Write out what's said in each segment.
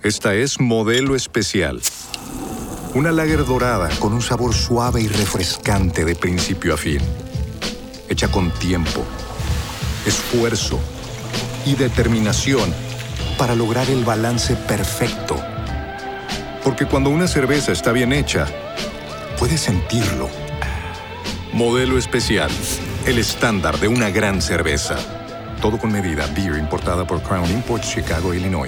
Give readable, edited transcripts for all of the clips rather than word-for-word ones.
Esta es Modelo Especial. Una lager dorada con un sabor suave y refrescante de principio a fin. Hecha con tiempo, esfuerzo y determinación para lograr el balance perfecto. Porque cuando una cerveza está bien hecha, puedes sentirlo. Modelo Especial, el estándar de una gran cerveza. Todo con medida. Beer importada por Crown Imports, Chicago, Illinois.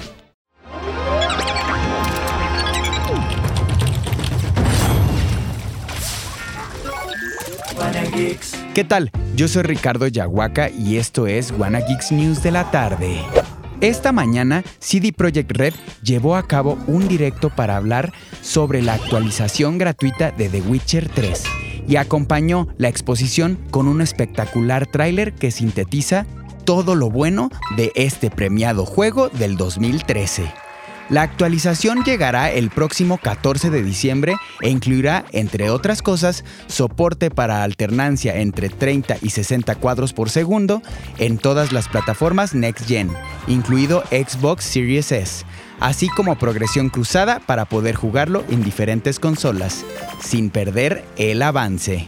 ¿Qué tal? Yo soy Ricardo Yahuaca y esto es Wanna Geeks News de la tarde. Esta mañana, CD Projekt Red llevó a cabo un directo para hablar sobre la actualización gratuita de The Witcher 3 y acompañó la exposición con un espectacular tráiler que sintetiza todo lo bueno de este premiado juego del 2013. La actualización llegará el próximo 14 de diciembre e incluirá, entre otras cosas, soporte para alternancia entre 30 y 60 cuadros por segundo en todas las plataformas Next Gen, incluido Xbox Series S, así como progresión cruzada para poder jugarlo en diferentes consolas, sin perder el avance.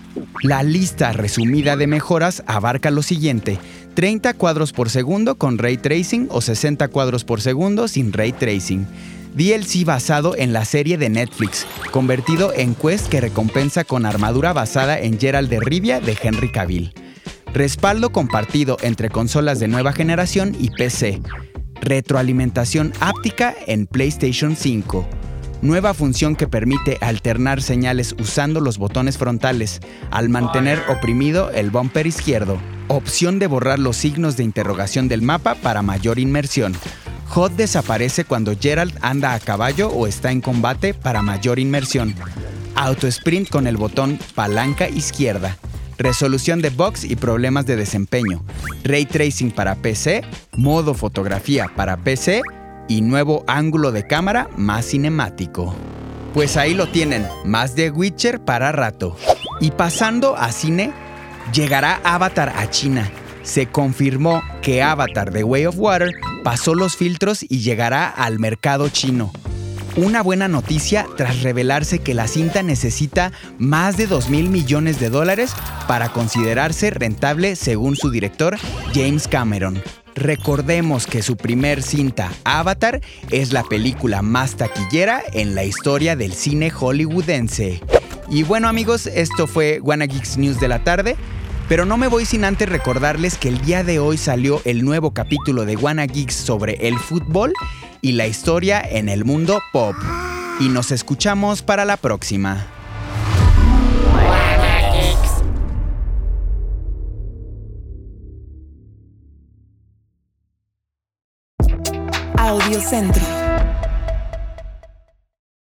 La lista resumida de mejoras abarca lo siguiente: 30 cuadros por segundo con Ray Tracing o 60 cuadros por segundo sin Ray Tracing. DLC basado en la serie de Netflix, convertido en quest que recompensa con armadura basada en Geralt de Rivia de Henry Cavill. Respaldo compartido entre consolas de nueva generación y PC. Retroalimentación áptica en PlayStation 5. Nueva función que permite alternar señales usando los botones frontales al mantener oprimido el bumper izquierdo. Opción de borrar los signos de interrogación del mapa para mayor inmersión. HUD desaparece cuando Geralt anda a caballo o está en combate para mayor inmersión. Auto sprint con el botón palanca izquierda. Resolución de bugs y problemas de desempeño. Ray tracing para PC. Modo fotografía para PC. Y nuevo ángulo de cámara más cinemático. Pues ahí lo tienen, más de Witcher para rato. Y pasando a cine, llegará Avatar a China. Se confirmó que Avatar The Way of Water pasó los filtros y llegará al mercado chino. Una buena noticia tras revelarse que la cinta necesita más de $2,000 millones para considerarse rentable según su director James Cameron. Recordemos que su primer cinta, Avatar, es la película más taquillera en la historia del cine hollywoodense. Y bueno amigos, esto fue Wanna Geeks News de la tarde, pero no me voy sin antes recordarles que el día de hoy salió el nuevo capítulo de Wanna Geeks sobre el fútbol y la historia en el mundo pop. Y nos escuchamos para la próxima. Audio Centro.